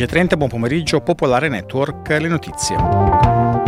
15.30, buon pomeriggio, Popolare Network, le notizie.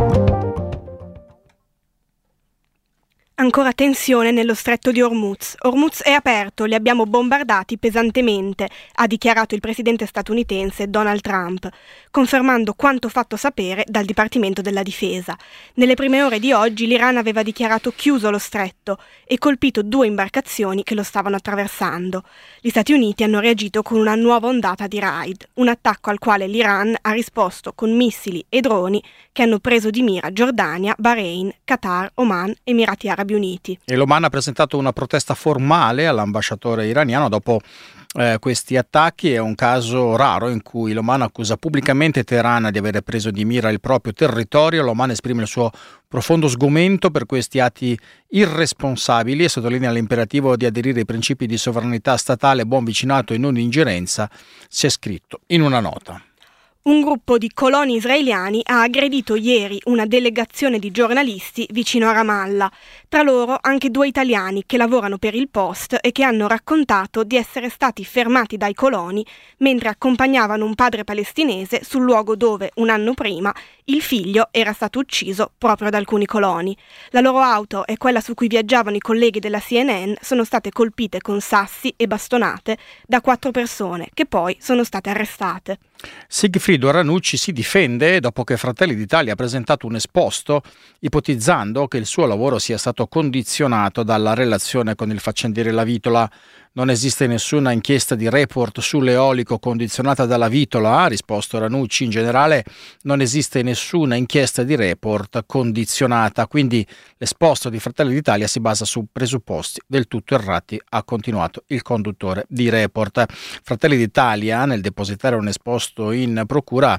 Ancora tensione nello stretto di Hormuz. Hormuz è aperto, li abbiamo bombardati pesantemente, ha dichiarato il presidente statunitense Donald Trump, confermando quanto fatto sapere dal Dipartimento della Difesa. Nelle prime ore di oggi l'Iran aveva dichiarato chiuso lo stretto e colpito 2 imbarcazioni che lo stavano attraversando. Gli Stati Uniti hanno reagito con una nuova ondata di raid, un attacco al quale l'Iran ha risposto con missili e droni che hanno preso di mira Giordania, Bahrain, Qatar, Oman, Emirati Arabi Uniti. E l'Oman ha presentato una protesta formale all'ambasciatore iraniano dopo questi attacchi. È un caso raro in cui l'Oman accusa pubblicamente Teheran di avere preso di mira il proprio territorio. L'Oman esprime il suo profondo sgomento per questi atti irresponsabili e sottolinea l'imperativo di aderire ai principi di sovranità statale, buon vicinato e non ingerenza, si è scritto in una nota. Un gruppo di coloni israeliani ha aggredito ieri una delegazione di giornalisti vicino a Ramallah. Tra loro anche 2 italiani che lavorano per il Post e che hanno raccontato di essere stati fermati dai coloni mentre accompagnavano un padre palestinese sul luogo dove, un anno prima, il figlio era stato ucciso proprio da alcuni coloni. La loro auto e quella su cui viaggiavano i colleghi della CNN sono state colpite con sassi e bastonate da 4 persone che poi sono state arrestate. Sigfrido Ranucci si difende dopo che Fratelli d'Italia ha presentato un esposto ipotizzando che il suo lavoro sia stato condizionato dalla relazione con il faccendiere La Vitola. Non esiste nessuna inchiesta di Report sull'eolico condizionata dalla Vitola, ha risposto Ranucci. In generale non esiste nessuna inchiesta di Report condizionata, quindi l'esposto di Fratelli d'Italia si basa su presupposti del tutto errati, ha continuato il conduttore di Report. Fratelli d'Italia, nel depositare un esposto in procura,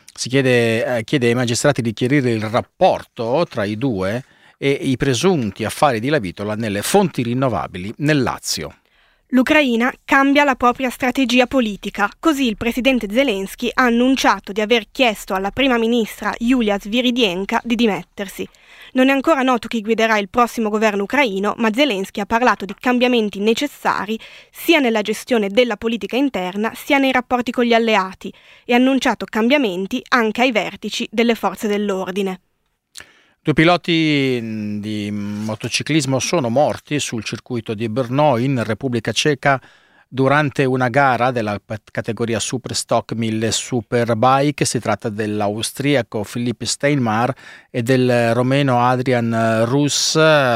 chiede ai magistrati di chiarire il rapporto tra i due e i presunti affari di La Vitola nelle fonti rinnovabili nel Lazio. L'Ucraina cambia la propria strategia politica, così il presidente Zelensky ha annunciato di aver chiesto alla prima ministra Yulia Sviridenka di dimettersi. Non è ancora noto chi guiderà il prossimo governo ucraino, ma Zelensky ha parlato di cambiamenti necessari sia nella gestione della politica interna sia nei rapporti con gli alleati e ha annunciato cambiamenti anche ai vertici delle forze dell'ordine. 2 piloti di motociclismo sono morti sul circuito di Brno in Repubblica Ceca durante una gara della categoria Superstock 1000 Superbike. Si tratta dell'austriaco Philipp Steinmar e del romeno Adrian Rus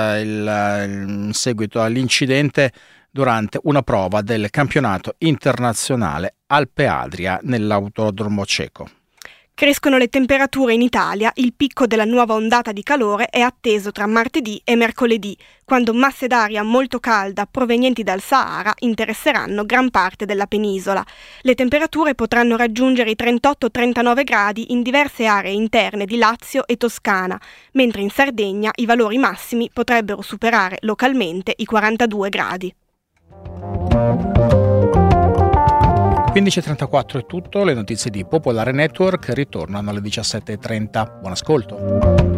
in seguito all'incidente durante una prova del campionato internazionale Alpe Adria nell'autodromo ceco. Crescono le temperature in Italia, il picco della nuova ondata di calore è atteso tra martedì e mercoledì, quando masse d'aria molto calda provenienti dal Sahara interesseranno gran parte della penisola. Le temperature potranno raggiungere i 38-39 gradi in diverse aree interne di Lazio e Toscana, mentre in Sardegna i valori massimi potrebbero superare localmente i 42 gradi. 15.34 è tutto, le notizie di Popolare Network ritornano alle 17.30. Buon ascolto.